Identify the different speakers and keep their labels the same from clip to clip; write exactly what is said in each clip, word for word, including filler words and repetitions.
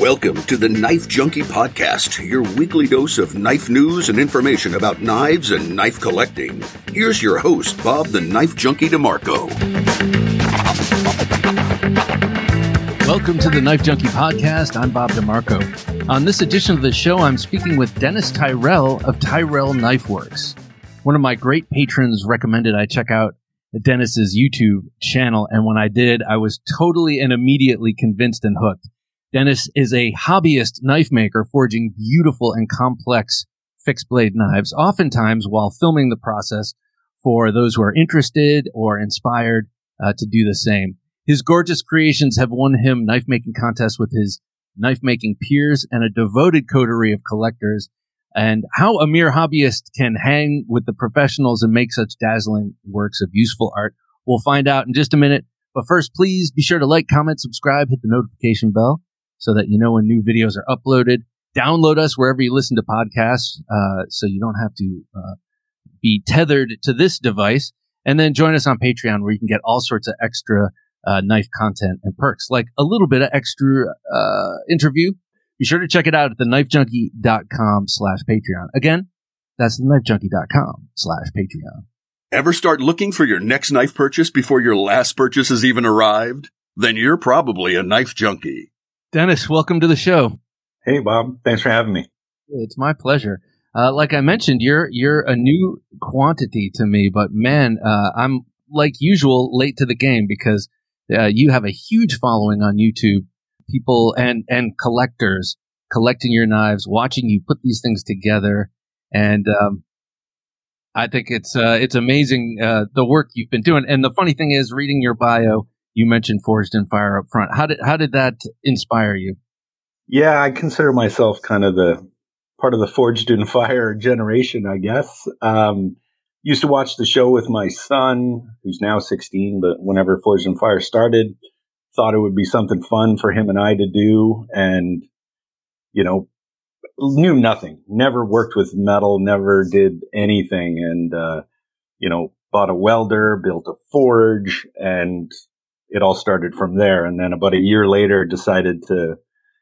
Speaker 1: Welcome to the Knife Junkie Podcast, your weekly dose of knife news and information about knives and knife collecting. Here's your host, Bob the Knife Junkie DeMarco.
Speaker 2: Welcome to the Knife Junkie Podcast. I'm Bob DeMarco. On this edition of the show, I'm speaking with Dennis Tyrell of Tyrell Knife Works. One of my great patrons recommended I check out Dennis's YouTube channel, and when I did, I was totally and immediately convinced and hooked. Dennis is a hobbyist knife maker forging beautiful and complex fixed blade knives, oftentimes while filming the process for those who are interested or inspired uh, to do the same. His gorgeous creations have won him knife making contests with his knife making peers and a devoted coterie of collectors. And how a mere hobbyist can hang with the professionals and make such dazzling works of useful art, we'll find out in just a minute. But first, please be sure to like, comment, subscribe, hit the notification bell so that you know when new videos are uploaded. Download us wherever you listen to podcasts uh, so you don't have to uh, be tethered to this device. And then join us on Patreon where you can get all sorts of extra uh, knife content and perks, like a little bit of extra uh, interview. Be sure to check it out at theknifejunkie.com slash Patreon. Again, that's theknifejunkie.com slash Patreon.
Speaker 1: Ever start looking for your next knife purchase before your last purchase has even arrived? Then you're probably a knife junkie.
Speaker 2: Dennis, welcome to the show.
Speaker 3: Hey, Bob. Thanks for having me.
Speaker 2: It's my pleasure. Uh, like I mentioned, you're you're a new quantity to me, but man, uh, I'm like usual late to the game because uh, you have a huge following on YouTube. People and and collectors collecting your knives, watching you put these things together, and um, I think it's uh, it's amazing uh, the work you've been doing. And the funny thing is, reading your bio, you mentioned Forged in Fire up front. How did how did that inspire you?
Speaker 3: Yeah, I consider myself kind of the part of the Forged in Fire generation, I guess. Um, used to watch the show with my son, who's now sixteen, but whenever Forged in Fire started, thought it would be something fun for him and I to do. And, you know, knew nothing, never worked with metal, never did anything. And, uh, you know, bought a welder, built a forge, and it all started from there. And then about a year later, decided to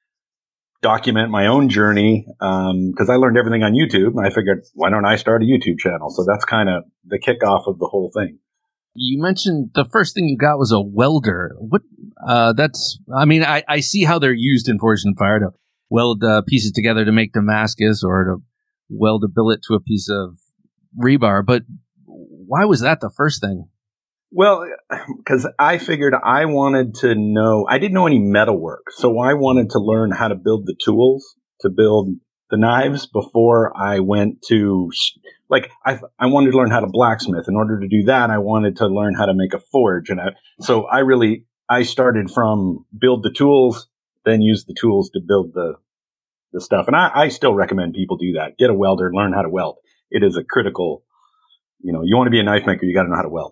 Speaker 3: document my own journey um, because I learned everything on YouTube. And I figured, why don't I start a YouTube channel? So that's kind of the kickoff of the whole thing.
Speaker 2: You mentioned the first thing you got was a welder. What? Uh, that's. I mean, I, I see how they're used in Forged in Fire to weld uh, pieces together to make Damascus or to weld a billet to a piece of rebar. But why was that the first thing?
Speaker 3: Well, because I figured I wanted to know. I didn't know any metal work, so I wanted to learn how to build the tools to build the knives before I went to. Like, I I wanted to learn how to blacksmith. In order to do that, I wanted to learn how to make a forge. And I, so I really, I started from build the tools, then use the tools to build the the stuff. And I, I still recommend people do that. Get a welder, learn how to weld. It is a critical, you know, you want to be a knife maker, you got to know how to weld.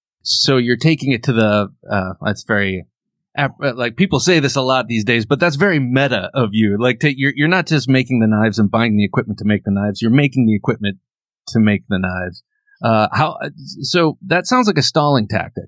Speaker 2: So you're taking it to the, uh, that's very, like people say this a lot these days, but that's very meta of you. Like to, you're, you're not just making the knives and buying the equipment to make the knives. You're making the equipment to make the knives. Uh, how, so that sounds like a stalling tactic.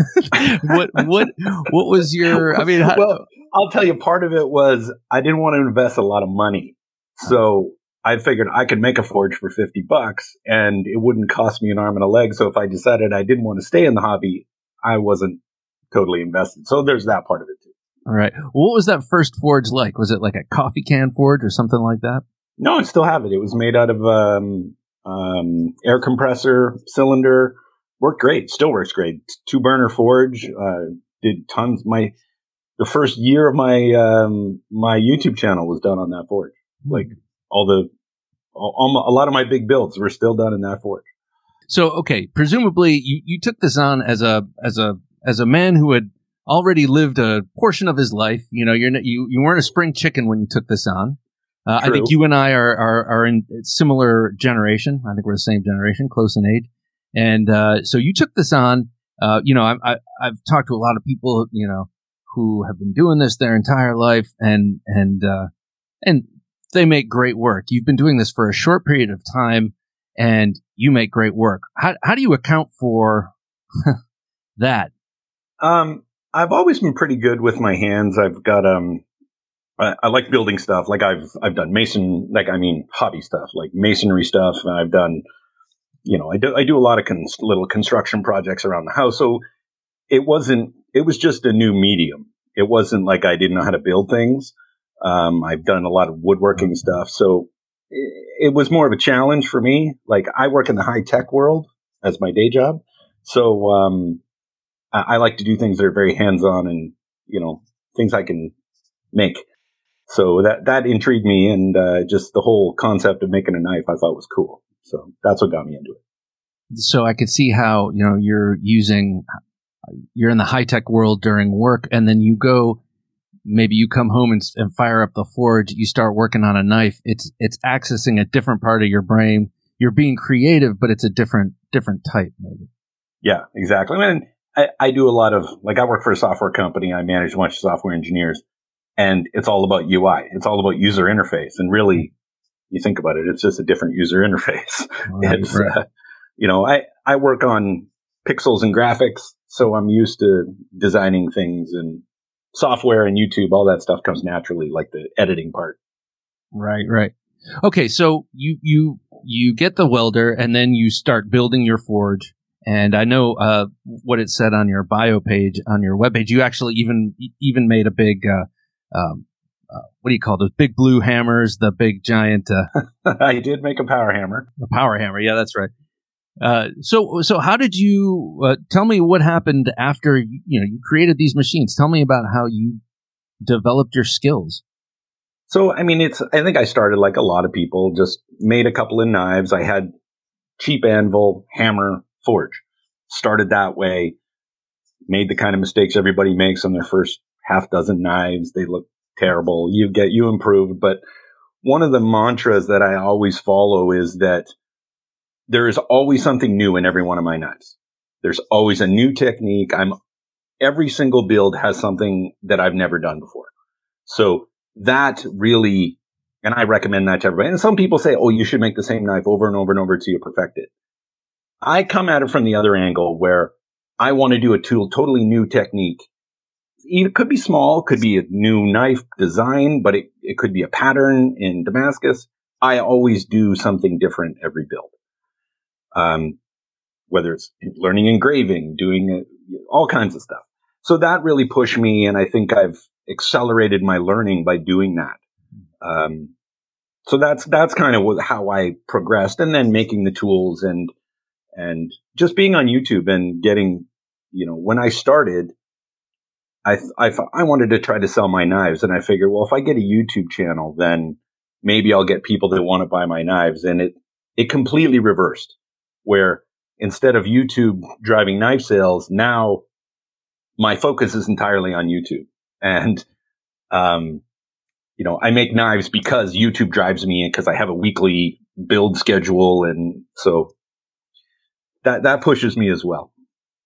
Speaker 2: what, what, what was your, I mean, how,
Speaker 3: well, I'll tell you, part of it was I didn't want to invest a lot of money. So I figured I could make a forge for fifty bucks and it wouldn't cost me an arm and a leg. So if I decided I didn't want to stay in the hobby, I wasn't totally invested. So there's that part of it too.
Speaker 2: All right. What was that first forge like? Was it like a coffee can forge or something like that?
Speaker 3: No, I still have it. It was made out of, um, Um, air compressor cylinder. Worked great. Still works great. Two burner forge. Uh, did tons. My the first year of my um, my YouTube channel was done on that forge. Like all the all, all, a lot of my big builds were still done in that forge.
Speaker 2: So okay, presumably you, you took this on as a as a as a man who had already lived a portion of his life. You know, you're you you weren't a spring chicken when you took this on. Uh, I think you and I are, are, are in similar generation. I think we're the same generation, close in age. And, uh, so you took this on, uh, you know, I, I, I've talked to a lot of people, you know, who have been doing this their entire life and, and, uh, and they make great work. You've been doing this for a short period of time and you make great work. How, how do you account for that?
Speaker 3: Um, I've always been pretty good with my hands. I've got, um, I, I like building stuff. Like I've I've done mason, like I mean hobby stuff, like masonry stuff. And I've done, you know, I do I do a lot of cons- little construction projects around the house. So it wasn't. It was just a new medium. It wasn't like I didn't know how to build things. Um, I've done a lot of woodworking stuff, so it, it was more of a challenge for me. Like I work in the high tech world as my day job, so um, I, I like to do things that are very hands on and you know things I can make. So that that intrigued me, and uh, just the whole concept of making a knife I thought was cool. So that's what got me into it.
Speaker 2: So I could see how you know you're using. You're in the high-tech world during work, and then you go, maybe you come home and, and fire up the forge, you start working on a knife. It's it's accessing a different part of your brain. You're being creative, but it's a different different type, maybe.
Speaker 3: Yeah, exactly. I mean, I, I do a lot of, like I work for a software company. I manage a bunch of software engineers, and it's all about U I. It's all about user interface. And really, you think about it, it's just a different user interface. Right, it's, right. Uh, you know, I, I work on pixels and graphics. So I'm used to designing things and software and YouTube, all that stuff comes naturally, like the editing part.
Speaker 2: Right, right. Okay, so you you you get the welder and then you start building your forge. And I know uh, what it said on your bio page, on your webpage. You actually even even made a big, uh, um, uh, what do you call those big blue hammers? The big giant. Uh,
Speaker 3: I did make a power hammer.
Speaker 2: A power hammer, yeah, that's right. Uh, so, so how did you, uh, tell me what happened after, you, you know, you created these machines. Tell me about how you developed your skills.
Speaker 3: So, I mean, it's, I think I started like a lot of people, just made a couple of knives. I had cheap anvil, hammer, forge, started that way, made the kind of mistakes everybody makes on their first half dozen knives. They look terrible. You get, you improved. But one of the mantras that I always follow is that there is always something new in every one of my knives. There's always a new technique. I'm every single build has something that I've never done before. So that really, and I recommend that to everybody. And some people say, oh, you should make the same knife over and over and over until you perfect it. I come at it from the other angle where I want to do a tool, totally new technique. It could be small, could be a new knife design, but it, it could be a pattern in Damascus. I always do something different every build. Um, whether it's learning engraving, doing uh, all kinds of stuff. So that really pushed me, and I think I've accelerated my learning by doing that. Um, so that's that's kind of what, how I progressed, and then making the tools and and just being on YouTube and getting, you know, when I started, I I I wanted to try to sell my knives, and I figured, well, if I get a YouTube channel, then maybe I'll get people that want to buy my knives, and it it completely reversed. Where instead of YouTube driving knife sales, now my focus is entirely on YouTube. And, um, you know, I make knives because YouTube drives me in because I have a weekly build schedule. And so that, that pushes me as well.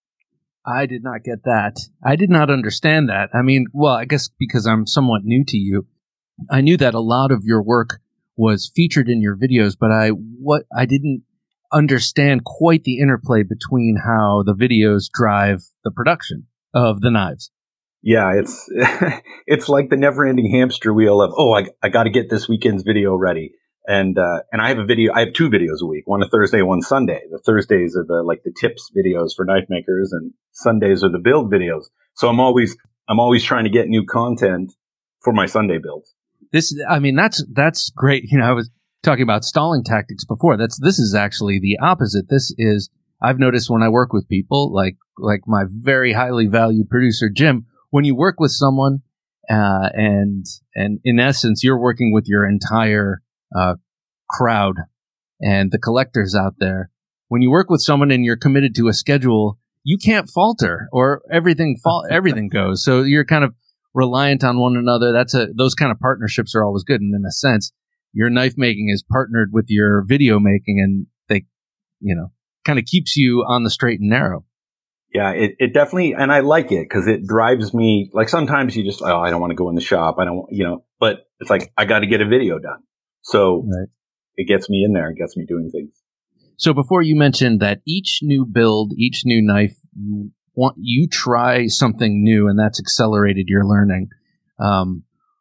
Speaker 2: I did not get that. I did not understand that. I mean, well, I guess because I'm somewhat new to you, I knew that a lot of your work was featured in your videos, but I, what I didn't understand quite the interplay between how the videos drive the production of the knives.
Speaker 3: Yeah, it's it's like the never-ending hamster wheel of, oh, I, I got to get this weekend's video ready. And uh, and I have a video, I have two videos a week, one a Thursday, one Sunday. The Thursdays are the like the tips videos for knife makers, and Sundays are the build videos. So I'm always I'm always trying to get new content for my Sunday builds.
Speaker 2: This, I mean, that's that's great. You know, I was talking about stalling tactics before. That's this is actually the opposite. This is, I've noticed when I work with people, like like my very highly valued producer Jim, when you work with someone, uh, and and in essence you're working with your entire uh, crowd and the collectors out there. When you work with someone and you're committed to a schedule, you can't falter, or everything fall everything goes. So you're kind of reliant on one another. That's a those kind of partnerships are always good, and in a sense, your knife making is partnered with your video making, and they, you know, kind of keeps you on the straight and narrow.
Speaker 3: Yeah, it, it definitely, and I like it because it drives me, like sometimes you just, oh, I don't want to go in the shop. I don't, you know, but it's like, I got to get a video done. So right. It gets me in there. It gets me doing things.
Speaker 2: So before you mentioned that each new build, each new knife, you want, you try something new, and that's accelerated your learning. Um,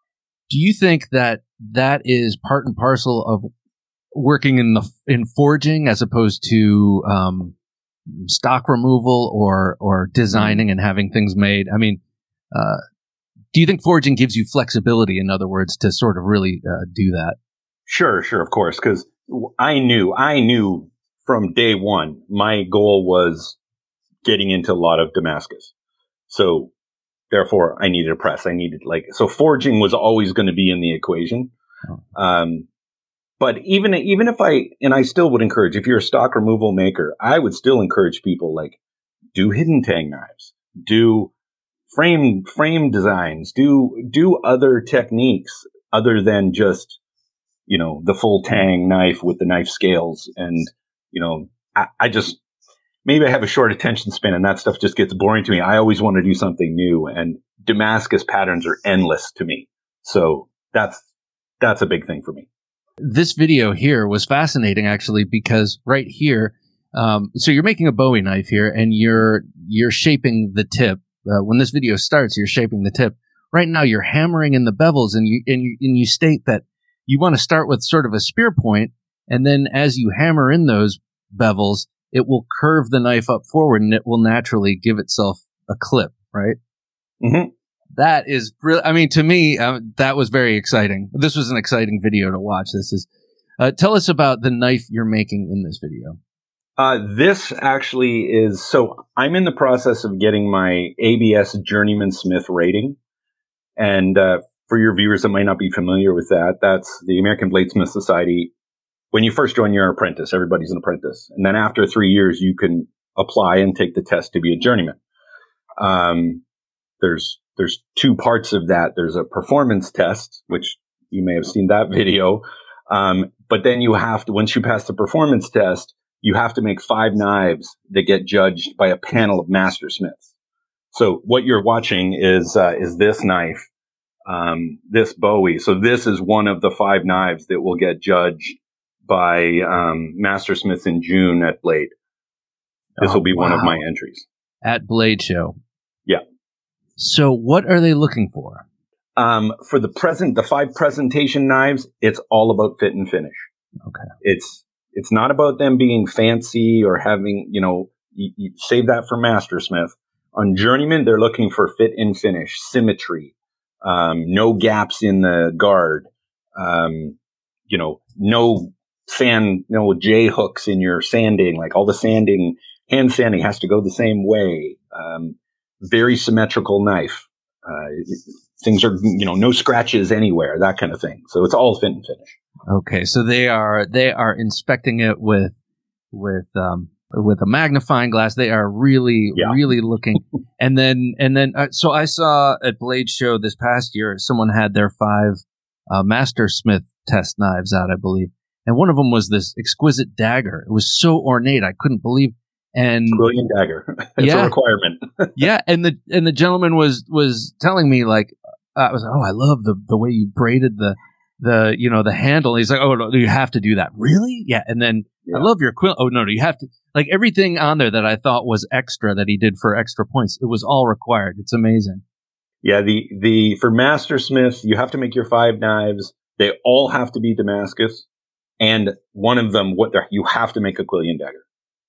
Speaker 2: Do you think that that is part and parcel of working in the in forging as opposed to um, stock removal or or designing and having things made? I mean, uh, do you think forging gives you flexibility, in other words, to sort of really uh, do that?
Speaker 3: Sure, sure, of course, because I knew, I knew from day one, my goal was getting into a lot of Damascus. So therefore, I needed a press. I needed like, so forging was always going to be in the equation. Oh. Um, but even, even if I, and I still would encourage, if you're a stock removal maker, I would still encourage people like do hidden tang knives, do frame, frame designs, do, do other techniques other than just, you know, the full tang knife with the knife scales. And, you know, I, I just, maybe I have a short attention span and that stuff just gets boring to me. I always want to do something new, and Damascus patterns are endless to me. So that's, that's a big thing for me.
Speaker 2: This video here was fascinating actually, because right here, um, so you're making a Bowie knife here and you're, you're shaping the tip. Uh, when this video starts, you're shaping the tip. Right now you're hammering in the bevels, and you, and you, and you state that you want to start with sort of a spear point, and then as you hammer in those bevels, it will curve the knife up forward, and it will naturally give itself a clip, right?
Speaker 3: Mm-hmm.
Speaker 2: That is really, I mean, to me, uh, that was very exciting. This was an exciting video to watch. This is, uh, tell us about the knife you're making in this video.
Speaker 3: Uh, this actually is, so I'm in the process of getting my A B S Journeyman Smith rating. And, uh, for your viewers that might not be familiar with that, that's the American Bladesmith Society. When you first join, you're an apprentice. Everybody's an apprentice. And then after three years, you can apply and take the test to be a journeyman. Um, there's, there's two parts of that. There's a performance test, which you may have seen that video. Um, but then you have to, once you pass the performance test, you have to make five knives that get judged by a panel of master smiths. So what you're watching is, uh, is this knife. Um, this Bowie. So this is one of the five knives that will get judged by um, Master Smiths in June at Blade. This oh, will be wow. one of my entries.
Speaker 2: At Blade Show.
Speaker 3: Yeah.
Speaker 2: So what are they looking for?
Speaker 3: Um, for the present, the five presentation knives, it's all about fit and finish.
Speaker 2: Okay.
Speaker 3: It's, it's not about them being fancy or having, you know, you, you save that for Master Smith. On Journeyman, they're looking for fit and finish, symmetry. Um, no gaps in the guard, um, you know, no sand, no J hooks in your sanding, like all the sanding, hand sanding has to go the same way. Um, very symmetrical knife. Uh, things are, you know, no scratches anywhere, that kind of thing. So it's all fit and finish.
Speaker 2: Okay. So they are, they are inspecting it with, with, um, with a magnifying glass. They are really, yeah. really looking. And then, and then, uh, so I saw at Blade Show this past year, someone had their five uh, Master Smith test knives out, I believe. And one of them was this exquisite dagger. It was so ornate, I couldn't believe. And
Speaker 3: brilliant dagger. It's yeah, a requirement.
Speaker 2: yeah. And the, and the gentleman was, was telling me like, uh, I was like, oh, I love the, the way you braided the, the, you know, the handle. And he's like, oh, no, you have to do that. Really? Yeah. And then yeah. I love your quill. Oh, no, no, you have to. Like everything on there that I thought was extra that he did for extra points, it was all required. It's amazing.
Speaker 3: Yeah, the the for Master Smith, you have to make your five knives. They all have to be Damascus, and one of them, what you have to make a Quillian dagger.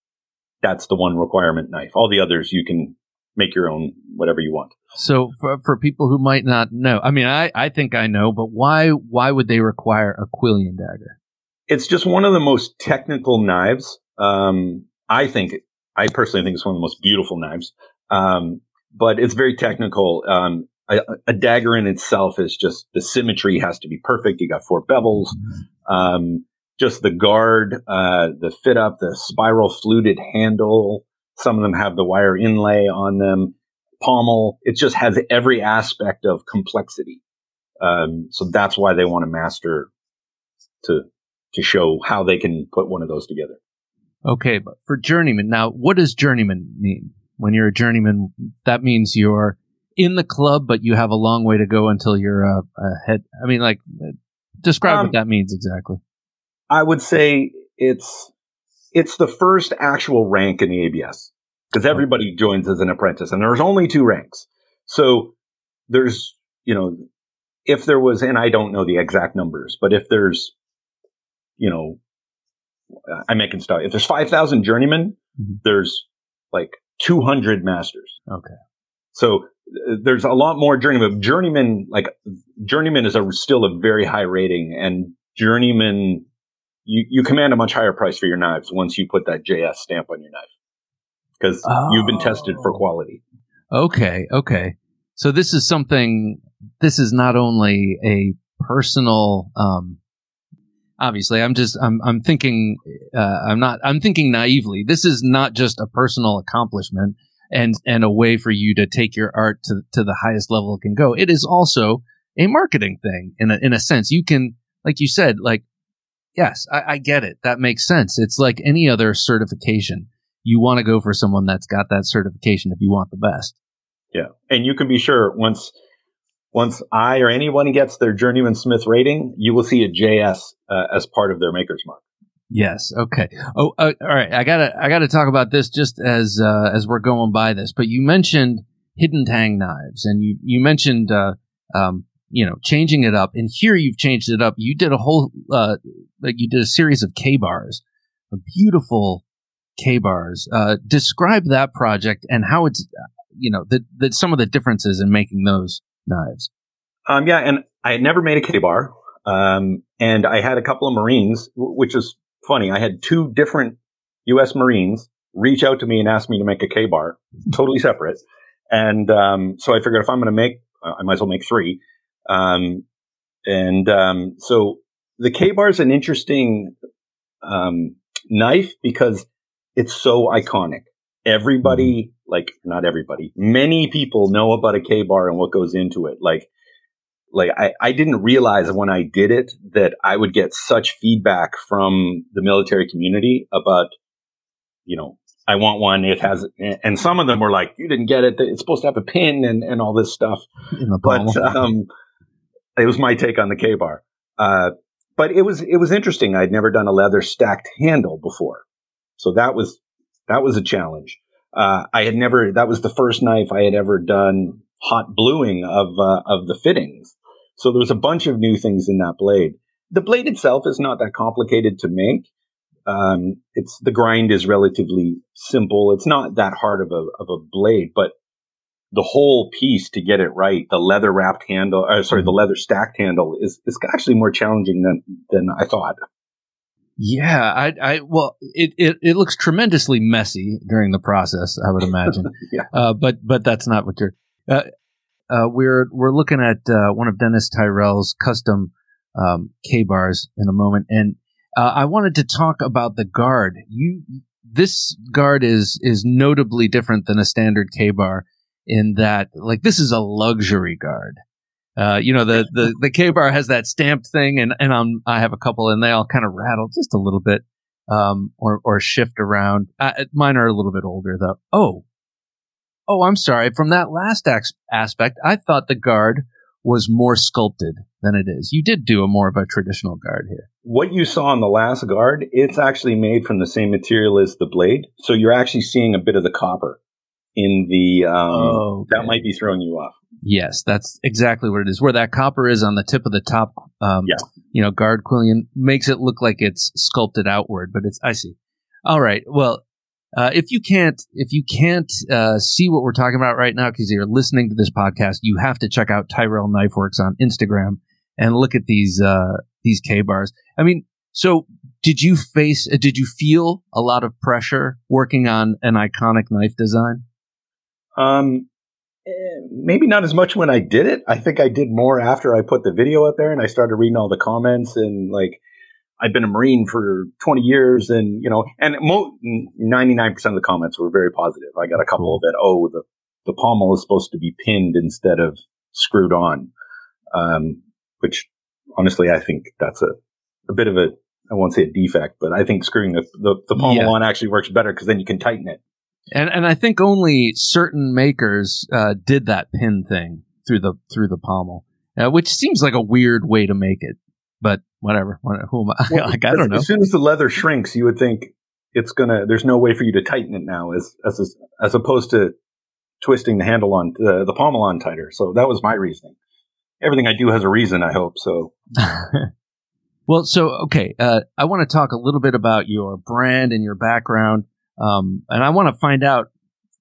Speaker 3: That's the one requirement knife. All the others, you can make your own, whatever you want.
Speaker 2: So for for people who might not know, I mean, I, I think I know, but why why would they require a Quillian dagger?
Speaker 3: It's just one of the most technical knives. Um, I think, I personally think it's one of the most beautiful knives. Um, but it's very technical. Um, a, a dagger in itself is just, the symmetry has to be perfect. You got four bevels. Um, just the guard, uh, the fit up, the spiral fluted handle. Some of them have the wire inlay on them. Pommel. It just has every aspect of complexity. Um, so that's why they want a master to, to show how they can put one of those together.
Speaker 2: Okay, but for journeyman, now, what does journeyman mean? When you're a journeyman, that means you're in the club, but you have a long way to go until you're a, a head. I mean, like, describe um, what that means exactly.
Speaker 3: I would say it's it's the first actual rank in the A B S, because everybody joins as an apprentice, and there's only two ranks. So there's, you know, if there was, and I don't know the exact numbers, but if there's, you know, I'm making stuff. If there's five thousand journeymen, mm-hmm. there's like two hundred masters.
Speaker 2: Okay.
Speaker 3: So uh, there's a lot more journeymen. Journeyman, like journeyman is a, still a very high rating, and journeyman, you, you command a much higher price for your knives once you put that J S stamp on your knife because oh. you've been tested for quality.
Speaker 2: Okay. Okay. So this is something, this is not only a personal, um, obviously, I'm just, I'm, I'm thinking, uh, I'm not, I'm thinking naively. This is not just a personal accomplishment and, and a way for you to take your art to, to the highest level it can go. It is also a marketing thing in a, in a sense. You can, like you said, like, yes, I, I get it. That makes sense. It's like any other certification. You want to go for someone that's got that certification if you want the best.
Speaker 3: Yeah. And you can be sure once, Once I or anyone gets their Journeyman Smith rating, you will see a J S uh, as part of their maker's mark.
Speaker 2: Yes. Okay. Oh, uh, all right. I gotta, I gotta talk about this just as uh, as we're going by this. But you mentioned hidden tang knives, and you you mentioned uh, um, you know, changing it up. And here you've changed it up. You did a whole uh, like you did a series of K-bars, beautiful K-bars. Uh, describe that project and how it's, you know, the, the some of the differences in making those knives.
Speaker 3: Um, yeah, and I had never made a K-bar, um, and I had a couple of Marines, w- which is funny. I had two different U S Marines reach out to me and ask me to make a K-bar, totally separate. And um, so I figured if I'm going to make, uh, I might as well make three. Um, and um, so the K-bar is an interesting um, knife because it's so iconic. Everybody, like, not everybody, many people know about a K-bar and what goes into it. Like, like I, I didn't realize when I did it that I would get such feedback from the military community about, you know, I want one. It has, and some of them were like, you didn't get it. It's supposed to have a pin and, and all this stuff.
Speaker 2: In the
Speaker 3: but um, it was my take on the K-bar. Uh, but it was, it was interesting. I'd never done a leather stacked handle before. So that was, that was a challenge. Uh, I had never, that was the first knife I had ever done hot bluing of, uh, of the fittings. So there was a bunch of new things in that blade. The blade itself is not that complicated to make. Um, it's, the grind is relatively simple. It's not that hard of a, of a blade, but the whole piece to get it right, the leather wrapped handle, uh, sorry, the leather stacked handle is, is actually more challenging than, than I thought.
Speaker 2: Yeah, I, I, well, it, it, it looks tremendously messy during the process, I would imagine.
Speaker 3: yeah.
Speaker 2: Uh, but, but that's not what you're, uh, uh, we're, we're looking at, uh, one of Dennis Tyrell's custom, um, K-bars in a moment. And, uh, I wanted to talk about the guard. You, this guard is, is notably different than a standard K-bar in that, like, this is a luxury guard. Uh, you know, the, the, the K-bar has that stamped thing, and, and um, I have a couple, and they all kind of rattle just a little bit, um, or, or shift around. Uh, mine are a little bit older, though. Oh, oh, I'm sorry. From that last ex- aspect, I thought the guard was more sculpted than it is. You did do a more of a traditional guard here.
Speaker 3: What you saw on the last guard, it's actually made from the same material as the blade. So you're actually seeing a bit of the copper in the, um, oh, okay. That might be throwing you off.
Speaker 2: Yes, that's exactly what it is. Where that copper is on the tip of the top, um,
Speaker 3: yeah.
Speaker 2: you know, guard quillion makes it look like it's sculpted outward, but it's, I see. All right. Well, uh, if you can't, if you can't, uh, see what we're talking about right now, because you're listening to this podcast, you have to check out Tyrell Knife Works on Instagram and look at these, uh, these K-bars. I mean, so did you face, uh, did you feel a lot of pressure working on an iconic knife design?
Speaker 3: Um, maybe not as much when I did it. I think I did more after I put the video out there and I started reading all the comments, and like, I've been a Marine for twenty years, and, you know, and mo- ninety-nine percent of the comments were very positive. I got a couple that, oh, the, the pommel is supposed to be pinned instead of screwed on. Um, which honestly, I think that's a, a bit of a, I won't say a defect, but I think screwing the, the, the pommel yeah. on actually works better because then you can tighten it.
Speaker 2: And and I think only certain makers uh, did that pin thing through the through the pommel, uh, which seems like a weird way to make it. But whatever. Who am I?
Speaker 3: Well,
Speaker 2: like, I don't know.
Speaker 3: As soon as the leather shrinks, you would think it's gonna. There's no way for you to tighten it now, as as as opposed to twisting the handle on the, the pommel on tighter. So that was my reasoning. everything I do has a reason, I hope. So,
Speaker 2: well, so, okay. Uh, I want to talk a little bit about your brand and your background. Um, and I want to find out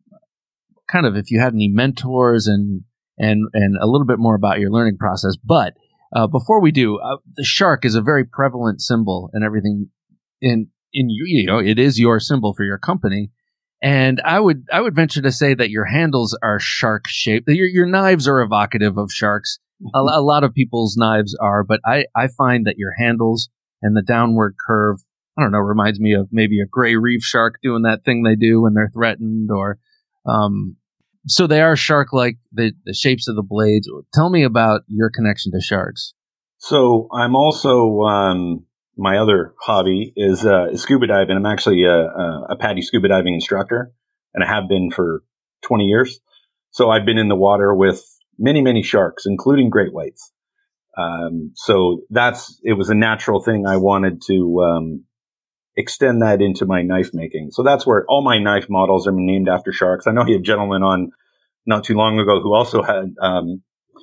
Speaker 2: kind of if you had any mentors and, and, and a little bit more about your learning process. But, uh, before we do, uh, the shark is a very prevalent symbol and everything in, in you, you know, it is your symbol for your company. And I would, I would venture to say that your handles are shark shaped. Your, your knives are evocative of sharks. A, a lot of people's knives are, but I, I find that your handles and the downward curve, I don't know, reminds me of maybe a gray reef shark doing that thing they do when they're threatened, or, um, so they are shark-like, the, the shapes of the blades. Tell me about your connection to sharks.
Speaker 3: So I'm also, um, my other hobby is, uh, is scuba diving. I'm actually a, a, a PADI scuba diving instructor, and I have been for twenty years. So I've been in the water with many, many sharks, including great whites. Um, so that's, it was a natural thing. I wanted to, um, extend that into my knife making. So that's where all my knife models are named after sharks. I know he had a gentleman on not too long ago who also had, um,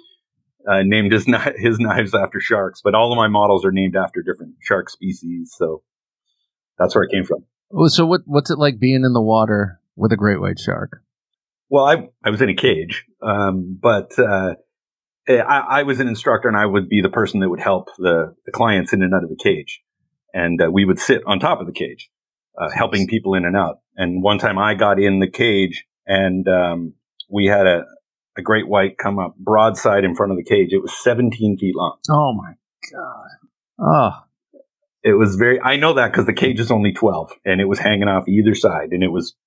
Speaker 3: Uh, named his his knives after sharks, but all of my models are named after different shark species. So that's where it came from.
Speaker 2: Oh, so what what's it like being in the water with a great white shark?
Speaker 3: Well, I I was in a cage, um, but uh, I, I was an instructor, and I would be the person that would help the, the clients in and out of the cage, and uh, we would sit on top of the cage, uh, helping people in and out. And one time, I got in the cage, and um, we had a a great white come up broadside in front of the cage. It was seventeen feet long.
Speaker 2: Oh my God. Oh,
Speaker 3: it was very, I know that because the cage is only twelve, and it was hanging off either side, and it was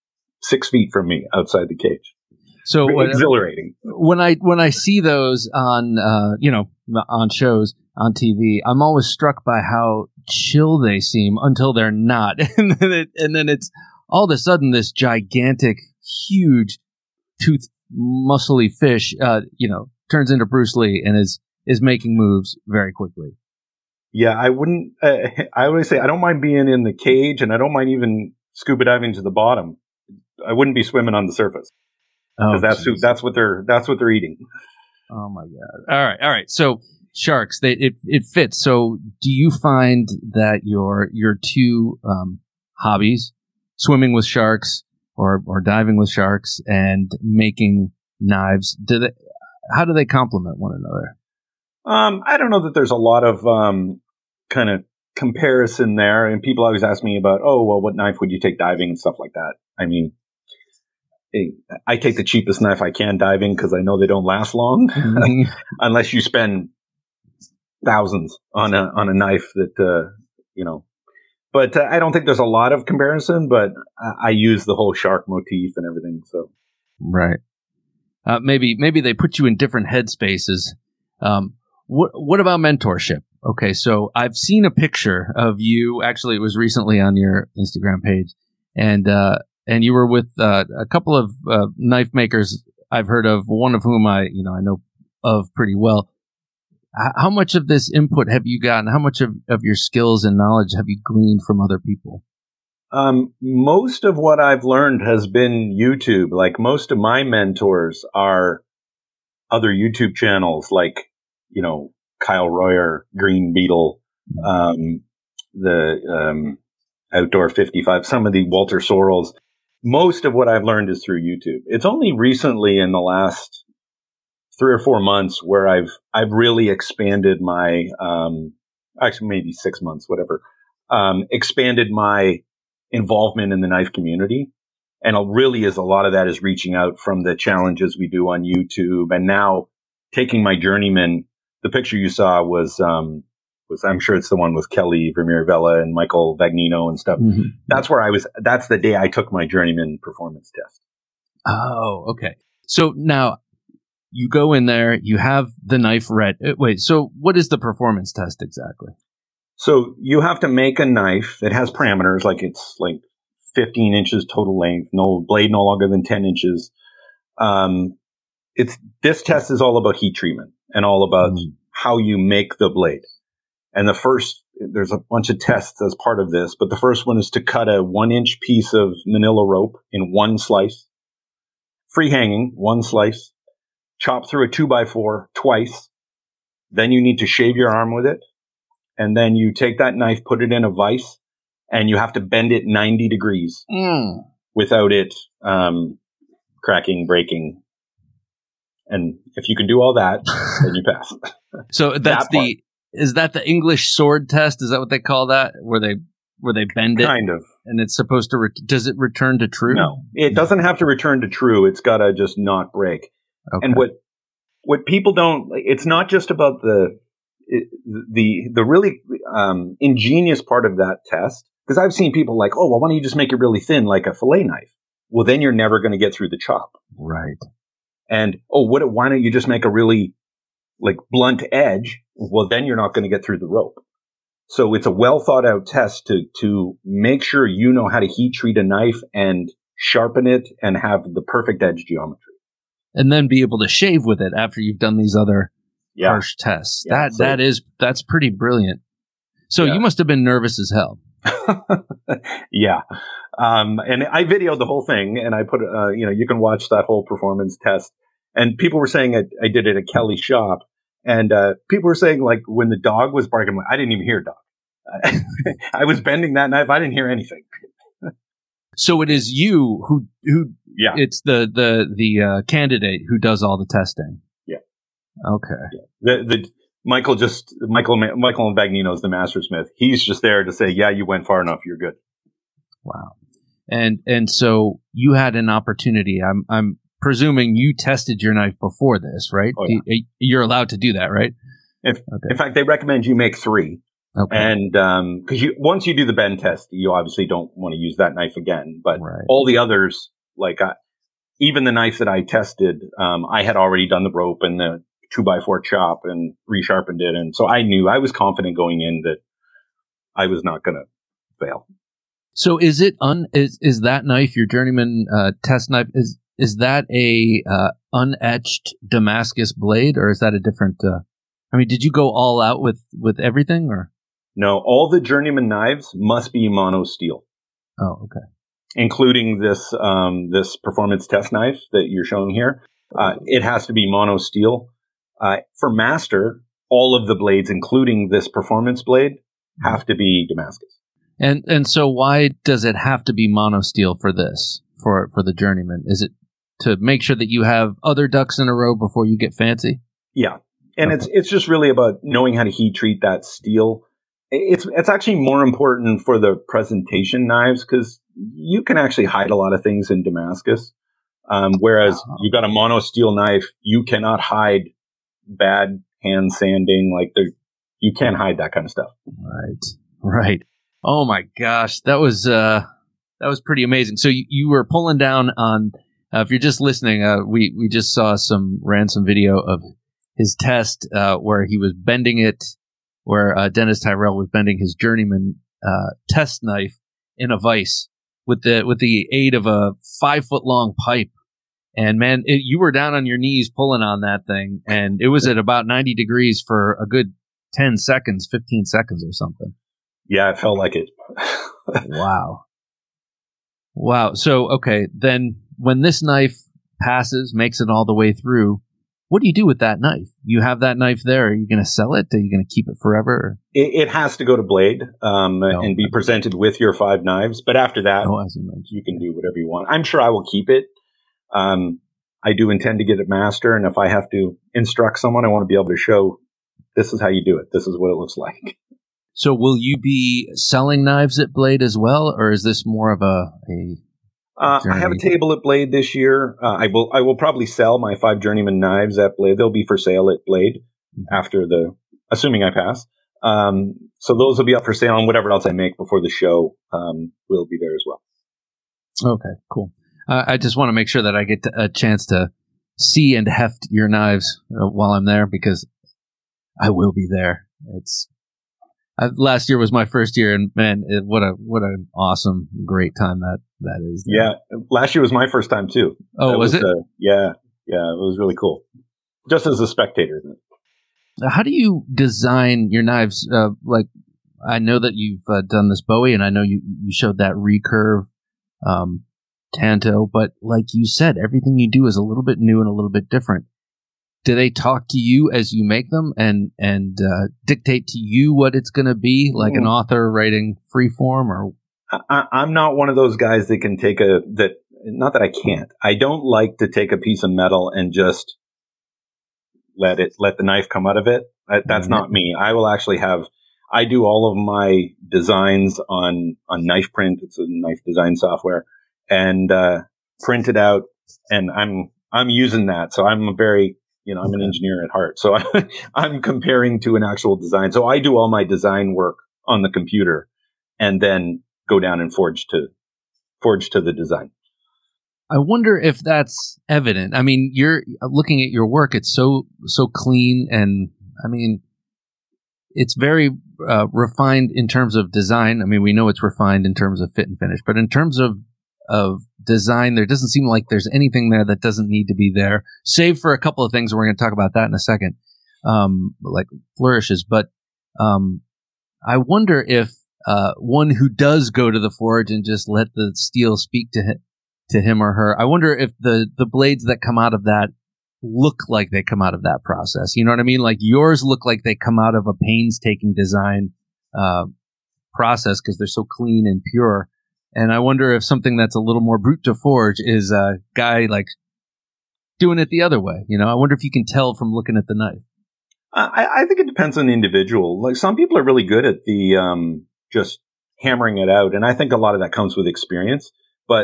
Speaker 3: six feet from me outside the cage.
Speaker 2: So
Speaker 3: very
Speaker 2: when,
Speaker 3: exhilarating.
Speaker 2: When I, when I see those on, uh, you know, on shows on T V, I'm always struck by how chill they seem until they're not. and then it, and then it's all of a sudden this gigantic, huge tooth, muscly fish, uh, you know, turns into Bruce Lee and is, is making moves very quickly.
Speaker 3: Yeah, I wouldn't, uh, I always say I don't mind being in the cage, and I don't mind even scuba diving to the bottom. I wouldn't be swimming on the surface.
Speaker 2: Oh,
Speaker 3: that's, who, that's what they're, that's what they're eating.
Speaker 2: Oh my God. All right. All right. So sharks, they, it, it fits. So do you find that your, your two, um, hobbies, swimming with sharks, or or diving with sharks and making knives, do they, how do they complement one another?
Speaker 3: Um, I don't know that there's a lot of um, kind of comparison there. And people always ask me about, oh, well, what knife would you take diving and stuff like that? I mean, I take the cheapest knife I can diving because I know they don't last long mm-hmm. unless you spend thousands on a on a knife that, uh, you know. But uh, I don't think there's a lot of comparison, but I, I use the whole shark motif and everything. So,
Speaker 2: right. Uh, maybe maybe they put you in different headspaces. Um, what what about mentorship? Okay, so I've seen a picture of you. Actually, it was recently on your Instagram page, and uh, and you were with uh, a couple of uh, knife makers I've heard of. One of whom I you know I know of pretty well. How much of this input have you gotten? How much of, of your skills and knowledge have you gleaned from other people?
Speaker 3: Um, most of what I've learned has been YouTube. Like most of my mentors are other YouTube channels, like, you know, Kyle Royer, Green Beetle, um, the um, Outdoor fifty-five, some of the Walter Sorrells. Most of what I've learned is through YouTube. It's only recently in the last three or four months where I've, I've really expanded my, um, actually maybe six months, whatever, um, expanded my involvement in the knife community. And it really is a lot of that is reaching out from the challenges we do on YouTube, and now taking my journeyman. The picture you saw was, um, was, I'm sure it's the one with Kelly Vermeer Vela and Michael Vagnino and stuff. Mm-hmm. That's where I was, that's the day I took my journeyman performance test.
Speaker 2: Oh, okay. So now, you go in there, you have the knife read. Wait, so what is the performance test exactly?
Speaker 3: So you have to make a knife that has parameters, like it's like fifteen inches total length, no blade no longer than ten inches. Um, it's this test is all about heat treatment and all about mm. how you make the blade. And the first, there's a bunch of tests as part of this, but the first one is to cut a one inch piece of manila rope in one slice, free hanging, one slice. Chop through a two by four twice Then you need to shave your arm with it. And then you take that knife, put it in a vise, and you have to bend it ninety degrees
Speaker 2: Mm.
Speaker 3: without it um, cracking, breaking. And if you can do all that, then you pass.
Speaker 2: So that's
Speaker 3: That
Speaker 2: the is that the English sword test? Is that what they call that? Where they where they bend it
Speaker 3: Kind of.
Speaker 2: and it's supposed to re- does it return to true?
Speaker 3: No, it doesn't have to return to true. It's got to just not break.
Speaker 2: Okay.
Speaker 3: And what what people don't, it's not just about the it, the the really um, ingenious part of that test. Because I've seen people like, oh, well, why don't you just make it really thin like a fillet knife? Well, then you're never going to get through the chop.
Speaker 2: Right.
Speaker 3: And oh, what? Why don't you just make a really like blunt edge? Well, then you're not going to get through the rope. So it's a well thought out test to to make sure you know how to heat treat a knife and sharpen it and have the perfect edge geometry.
Speaker 2: And then be able to shave with it after you've done these other
Speaker 3: Yeah.
Speaker 2: harsh tests.
Speaker 3: Yeah,
Speaker 2: that
Speaker 3: so-
Speaker 2: that is that's pretty brilliant. So
Speaker 3: Yeah.
Speaker 2: you must have been nervous as hell.
Speaker 3: Yeah. Um, and I videoed the whole thing and I put, uh, you know, you can watch that whole performance test. And people were saying I, I did it at Kelly's shop. And uh, people were saying, like, when the dog was barking, I didn't even hear a dog. I was bending that knife. I didn't hear anything.
Speaker 2: So it is you who who
Speaker 3: Yeah.
Speaker 2: it's the the the uh, candidate who does all the testing.
Speaker 3: Yeah.
Speaker 2: Okay.
Speaker 3: The, the, Michael just, Michael, Michael Bagnino is the mastersmith. He's just there to say, yeah, you went far enough. You're good.
Speaker 2: Wow. And and so you had an opportunity. I'm I'm presuming you tested your knife before this, right?
Speaker 3: Oh, yeah.
Speaker 2: You- You're allowed to do that, right?
Speaker 3: If,
Speaker 2: Okay.
Speaker 3: In fact, they recommend you make three.
Speaker 2: Okay.
Speaker 3: And um, because you once you do the bend test, you obviously don't want to use that knife again. But
Speaker 2: Right.
Speaker 3: all the others, like uh, even the knife that I tested, um, I had already done the rope and the two by four chop and resharpened it, and so I knew I was confident going in that I was not going to fail.
Speaker 2: So is it un is is that knife your journeyman uh, test knife is is that a uh, unetched Damascus blade or is that a different? Uh, I mean, did you go all out with with everything or?
Speaker 3: No, all the journeyman knives must be mono steel,
Speaker 2: Oh, okay.
Speaker 3: including this um, this performance test knife that you're showing here. Uh, it has to be mono steel. Uh, for master, all of the blades, including this performance blade, have to be Damascus.
Speaker 2: And and so why does it have to be mono steel for this for for the journeyman? Is it to make sure that you have other ducks in a row before you get fancy?
Speaker 3: Yeah, and
Speaker 2: Okay.
Speaker 3: it's it's just really about knowing how to heat treat that steel. It's it's actually more important for the presentation knives because you can actually hide a lot of things in Damascus. Um, whereas
Speaker 2: Wow.
Speaker 3: you got a mono steel knife, you cannot hide bad hand sanding. Like there, you can't hide that kind of stuff.
Speaker 2: Right. Right. Oh my gosh, that was uh that was pretty amazing. So you, you were pulling down on uh, if you're just listening, uh, we we just saw some ran some video of his test uh, where he was bending it, where uh, Dennis Tyrell was bending his journeyman uh, test knife in a vise with the with the aid of a five foot long pipe. And man, it, you were down on your knees pulling on that thing, and it was at about ninety degrees for a good ten seconds, fifteen seconds or something.
Speaker 3: Yeah, it felt like it.
Speaker 2: Wow. Wow. So, okay, then when this knife passes, makes it all the way through, what do you do with that knife? You have that knife there. Are you going to sell it? Are you going to keep it forever?
Speaker 3: It, it has to go to blade um,
Speaker 2: Oh,
Speaker 3: and be presented with your five knives. But after that,
Speaker 2: Oh, as you mentioned.
Speaker 3: you can do whatever you want. I'm sure I will keep it. Um, I do intend to get it master, and if I have to instruct someone, I want to be able to show this is how you do it. This is what it looks like.
Speaker 2: So will you be selling knives at Blade as well, or is this more of a... a
Speaker 3: Uh, I have a
Speaker 2: Journey.
Speaker 3: table at Blade this year. Uh, I will. I will probably sell my five journeyman knives at Blade. They'll be for sale at Blade after the, assuming I pass. Um, so those will be up for sale, and whatever else I make before the show um, will be there as well.
Speaker 2: Okay, cool. Uh, I just want to make sure that I get a chance to see and heft your knives uh, while I'm there, because I will be there. It's I, last year was my first year, and man, it, what a what an awesome, great time that that is.
Speaker 3: Yeah, last year was my first time too.
Speaker 2: Oh,
Speaker 3: That
Speaker 2: was it?
Speaker 3: Uh, yeah, yeah, it was really cool. Just as a spectator.
Speaker 2: How do you design your knives? Uh, like, I know that you've uh, done this Bowie, and I know you you showed that recurve um, Tanto, but like you said, everything you do is a little bit new and a little bit different. do they talk to you as you make them and and uh, dictate to you what it's going to be, like an author writing freeform? Or
Speaker 3: I, I'm not one of those guys that can take a that. Not that I can't. I don't like to take a piece of metal and just let it let the knife come out of it. I, that's mm-hmm. not me. I will actually have. I do all of my designs on on Knife Print. It's a knife design software, and uh, print it out. And I'm I'm using that. So I'm a very You know, I'm an engineer at heart, so I, I'm comparing to an actual design. So I do all my design work on the computer, and then go down and forge to forge to the design.
Speaker 2: I wonder if that's evident. I mean, you're looking at your work; it's so so clean, and I mean, it's very uh, refined in terms of design. I mean, we know it's refined in terms of fit and finish, but in terms of of design, there doesn't seem like there's anything there that doesn't need to be there, save for a couple of things. We're going to talk about that in a second, um, like flourishes. But um, I wonder if uh, one who does go to the forge and just let the steel speak to him, to him or her, I wonder if the the blades that come out of that look like they come out of that process. You know what I mean? Like yours look like they come out of a painstaking design uh, process because they're so clean and pure. And I wonder if something that's a little more brute to forge is a guy like doing it the other way. You know, I wonder if you can tell from looking at the knife.
Speaker 3: I, I think it depends on the individual. Like some people are really good at the um, just hammering it out, and I think a lot of that comes with experience. But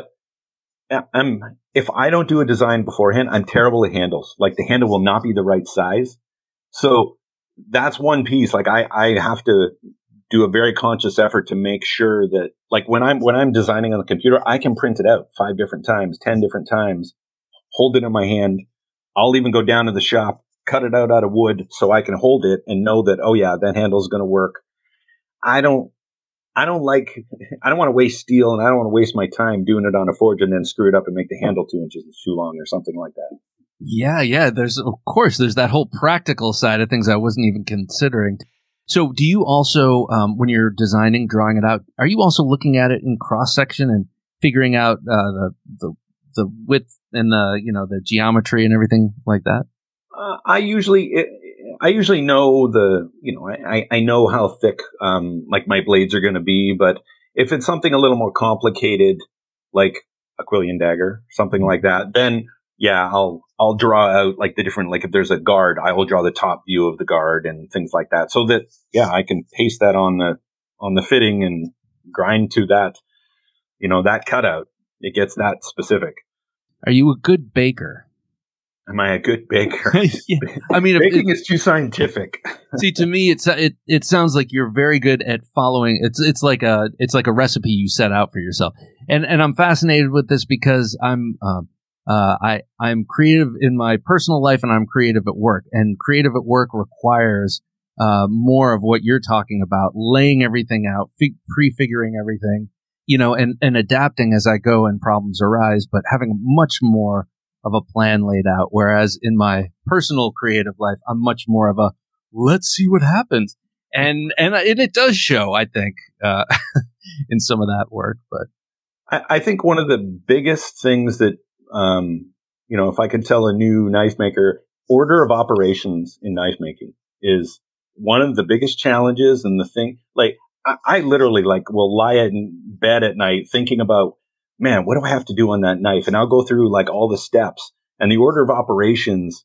Speaker 3: I'm if I don't do a design beforehand, I'm terrible at handles. Like the handle will not be the right size. So that's one piece. Like I, I have to do a very conscious effort to make sure that, like when I'm when I'm designing on the computer, I can print it out five different times, ten different times, hold it in my hand. I'll even go down to the shop, cut it out out of wood, so I can hold it and know that, oh yeah, that handle is going to work. I don't, I don't like, I don't want to waste steel, and I don't want to waste my time doing it on a forge and then screw it up and make the handle two inches too long or something like that.
Speaker 2: Yeah, yeah. There's of course there's that whole practical side of things I wasn't even considering. So do you also, um, when you're designing, drawing it out, are you also looking at it in cross section and figuring out uh, the, the the width and the you know the geometry and everything like that?
Speaker 3: Uh, I usually I usually know the you know I, I know how thick um, like my blades are going to be, but if it's something a little more complicated, like a Quillian dagger, something like that, then yeah, I'll I'll draw out like the different, like if there's a guard, I will draw the top view of the guard and things like that, so that yeah, I can paste that on the on the fitting and grind to that, you know, that cutout. It gets that specific.
Speaker 2: Are you a good baker?
Speaker 3: Am I a good baker?
Speaker 2: Yeah. I mean,
Speaker 3: baking
Speaker 2: it,
Speaker 3: is too scientific.
Speaker 2: See, to me, it's it it sounds like you're very good at following. It's it's like a it's like a recipe you set out for yourself, and and I'm fascinated with this because I'm. Um, Uh, I, I'm creative in my personal life and I'm creative at work, and creative at work requires, uh, more of what you're talking about, laying everything out, fi- prefiguring everything, you know, and, and adapting as I go and problems arise, but having much more of a plan laid out. Whereas in my personal creative life, I'm much more of a, let's see what happens. And, and it, it does show, I think, uh, in some of that work, but
Speaker 3: I, I think one of the biggest things that, Um, you know, if I could tell a new knife maker, order of operations in knife making is one of the biggest challenges. And the thing, like, I, I literally like will lie in bed at night thinking about, man, what do I have to do on that knife? And I'll go through like all the steps, and the order of operations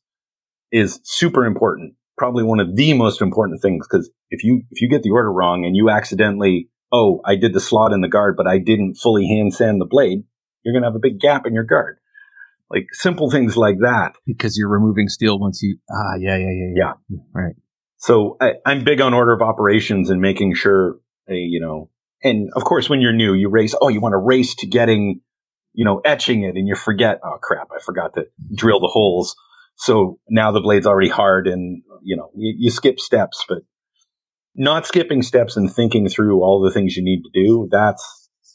Speaker 3: is super important. Probably one of the most important things, because if you, if you get the order wrong and you accidentally, oh, I did the slot in the guard, but I didn't fully hand sand the blade, you're going to have a big gap in your guard. Like simple things like that.
Speaker 2: Because you're removing steel once you, ah, yeah, yeah, yeah, yeah.
Speaker 3: Yeah.
Speaker 2: Right.
Speaker 3: So I, I'm big on order of operations and making sure, uh, you know, and of course, when you're new, you race, oh, you want to race to getting, you know, etching it, and you forget, oh crap, I forgot to drill the holes. So now the blade's already hard, and, you know, you, you skip steps, but not skipping steps and thinking through all the things you need to do. That's,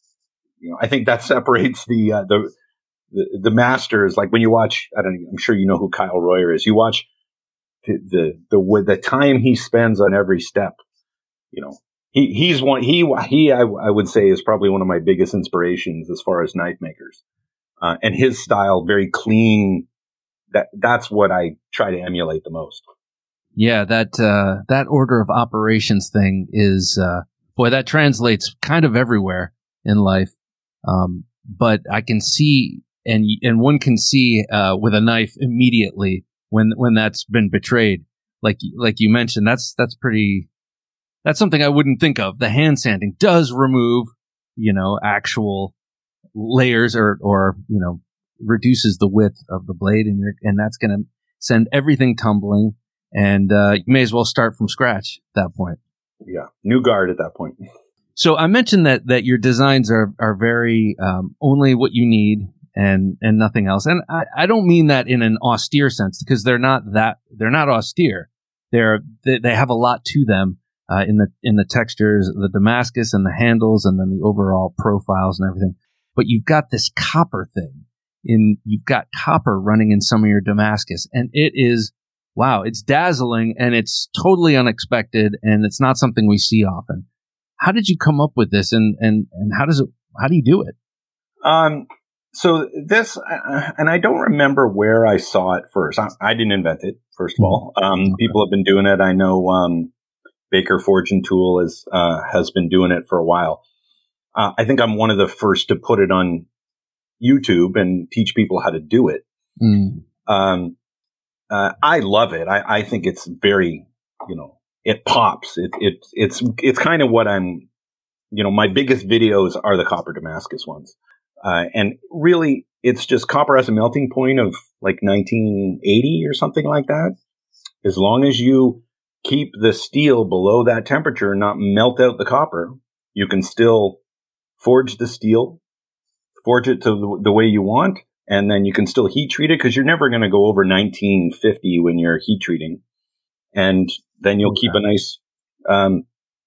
Speaker 3: you know, I think that separates the, uh, the, The, the masters. Like when you watch, I don't know, I'm sure you know who Kyle Royer is. You watch the, the, the, the time he spends on every step, you know, he, he's one, he, he, I, I would say is probably one of my biggest inspirations as far as knife makers. Uh, and his style, very clean, that that's what I try to emulate the most.
Speaker 2: Yeah, that uh, that order of operations thing is, uh, boy, that translates kind of everywhere in life. Um, but I can see, and and one can see uh, with a knife immediately when when that's been betrayed. Like like you mentioned, that's that's pretty. That's something I wouldn't think of. The hand sanding does remove, you know, actual layers, or or you know, reduces the width of the blade, and you're and that's going to send everything tumbling. And uh, you may as well start from scratch at that point.
Speaker 3: Yeah, new guard at that point.
Speaker 2: So I mentioned that that your designs are are very um, only what you need and and nothing else. And I, I don't mean that in an austere sense, because they're not that they're not austere. They're they, they have a lot to them uh, in the in the textures, the Damascus and the handles, and then the overall profiles and everything. But you've got this copper thing in you've got copper running in some of your Damascus, and it is. Wow, it's dazzling, and it's totally unexpected, and it's not something we see often. How did you come up with this, and and and how does it? How do you do it?
Speaker 3: Um, so this, uh, and I don't remember where I saw it first. I, I didn't invent it, first of all. Um, okay. People have been doing it. I know um, Baker Forge and Tool is uh, has been doing it for a while. Uh, I think I'm one of the first to put it on YouTube and teach people how to do it. Mm. Um, Uh, I love it. I, I think it's very, you know, it pops. It, it, it's, it's kind of what I'm, you know, my biggest videos are the copper Damascus ones. Uh, and really it's just copper has a melting point of like nineteen eighty or something like that. As long as you keep the steel below that temperature and not melt out the copper, you can still forge the steel, forge it to the, the way you want. And then you can still heat treat it, because you're never going to go over nineteen fifty when you're heat treating. And then you'll okay. keep a nice um,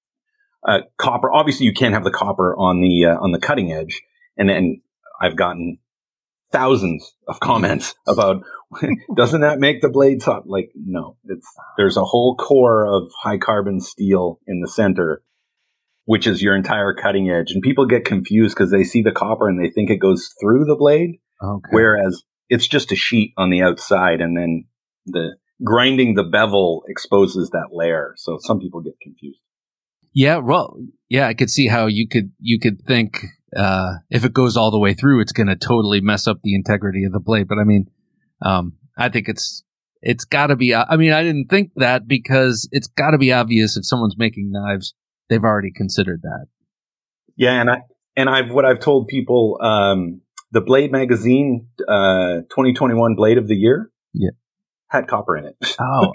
Speaker 3: uh, copper. Obviously, you can't have the copper on the uh, on the cutting edge. And then I've gotten thousands of comments about, doesn't that make the blades hot? Like, no, it's there's a whole core of high carbon steel in the center, which is your entire cutting edge. And people get confused because they see the copper and they think it goes through the blade. Okay. Whereas it's just a sheet on the outside, and then the grinding the bevel exposes that layer. So some people get confused.
Speaker 2: Yeah, well, yeah, I could see how you could you could think uh, if it goes all the way through, it's going to totally mess up the integrity of the blade. But I mean, um, I think it's it's got to be. I mean, I didn't think that, because it's got to be obvious if someone's making knives, they've already considered that.
Speaker 3: Yeah, and I and I've what I've told people. Um, The Blade Magazine uh, twenty twenty-one Blade of the Year
Speaker 2: yeah.
Speaker 3: had copper in it.
Speaker 2: Oh.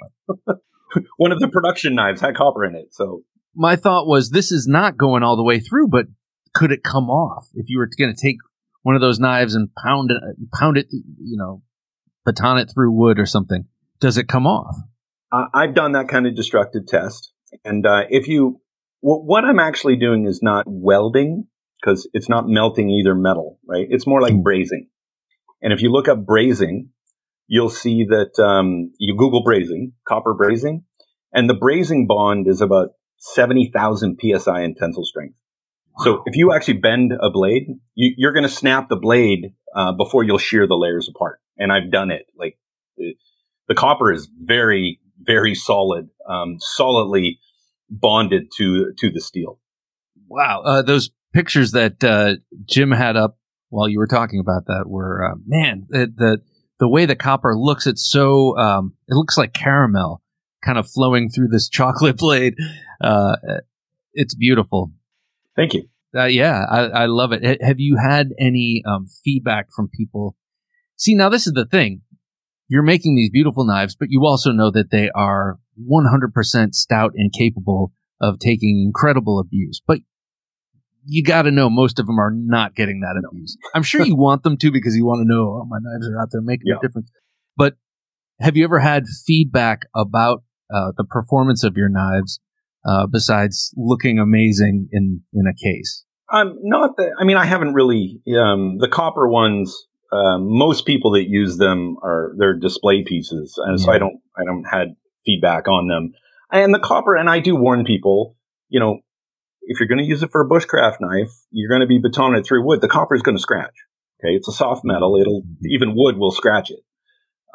Speaker 3: One of the production knives had copper in it. So
Speaker 2: my thought was, this is not going all the way through, but could it come off? If you were going to take one of those knives and pound it, pound it, you know, baton it through wood or something, does it come off?
Speaker 3: Uh, I've done that kind of destructive test. And uh, if you, w- what I'm actually doing is not welding, because it's not melting either metal, right? It's more like brazing. And if you look up brazing, you'll see that um, you Google brazing, copper brazing, and the brazing bond is about seventy thousand P S I in tensile strength. So if you actually bend a blade, you, you're going to snap the blade uh, before you'll shear the layers apart. And I've done it. Like the, the copper is very, very solid, um, solidly bonded to to the steel.
Speaker 2: Wow, uh, those pictures that uh, Jim had up while you were talking about that were uh, man, the, the the way the copper looks, it's so um, it looks like caramel kind of flowing through this chocolate blade. Uh, it's beautiful.
Speaker 3: Thank you.
Speaker 2: Uh, yeah, I, I love it. H- have you had any um, feedback from people? See, now this is the thing. You're making these beautiful knives, but you also know that they are one hundred percent stout and capable of taking incredible abuse. But you got to know most of them are not getting that abuse. I'm sure you want them to, because you want to know, oh, my knives are out there making yeah. a difference. But have you ever had feedback about uh, the performance of your knives uh, besides looking amazing in, in a case?
Speaker 3: Um, not that, I mean, I haven't really, um, the copper ones, uh, most people that use them are, they're display pieces. And yeah. so I don't, I don't had feedback on them. And the copper, and I do warn people, you know, if you're going to use it for a bushcraft knife, you're going to be batoning it through wood. The copper is going to scratch. Okay. It's a soft metal. It'll, even wood will scratch it.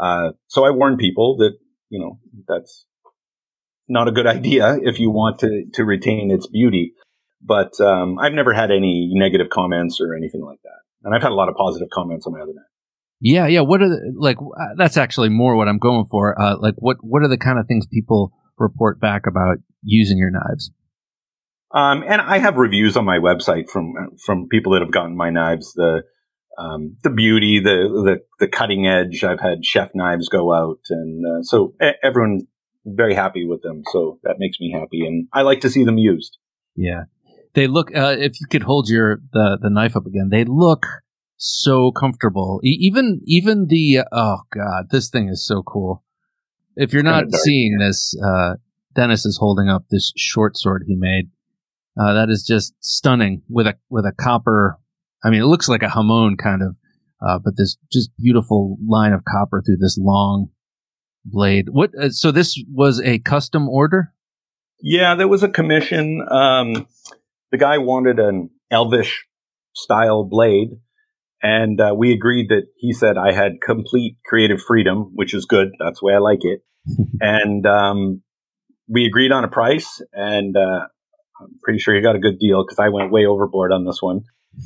Speaker 3: Uh, so I warn people that, you know, that's not a good idea if you want to, to retain its beauty. But um, I've never had any negative comments or anything like that. And I've had a lot of positive comments on my other knife.
Speaker 2: Yeah, yeah. What are the, like? Uh, that's actually more what I'm going for. Uh, like, what what are the kind of things people report back about using your knives?
Speaker 3: Um, and I have reviews on my website from from people that have gotten my knives. The um, the beauty, the, the the cutting edge. I've had chef knives go out, and uh, so everyone's very happy with them. So that makes me happy, and I like to see them used.
Speaker 2: Yeah, they look. Uh, if you could hold your the the knife up again, they look so comfortable. E- even even the uh, oh god, this thing is so cool. If you're not seeing this, uh, Dennis is holding up this short sword he made. Uh, that is just stunning with a with a copper. I mean, it looks like a hamon kind of, uh, but this just beautiful line of copper through this long blade. What? Uh, so this was a custom order?
Speaker 3: Yeah, there was a commission. Um, the guy wanted an Elvish style blade, and uh, we agreed that he said I had complete creative freedom, which is good. That's the way I like it. and um, we agreed on a price, and uh, I'm pretty sure he got a good deal because I went way overboard on this one.